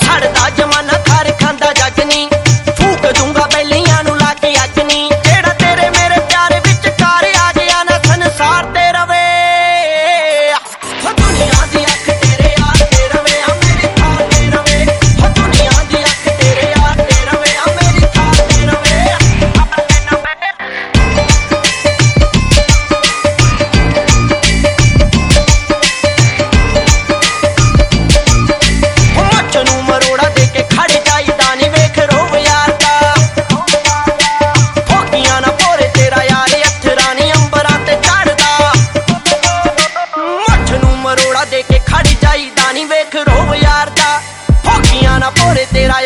छड़दा जमाना थार खांदा जग नी फूक दूंगा बैलियां नू लाके अग नी जेड़ा तेरे मेरे प्यार विच कार आ गया ना संसार ते रवे दुनिया दी अख तेरे यार ते रवे मेरी थार ते रवे दुनिया दी अख तेरे यार ते रवे मेरी थार ते रवे तेरा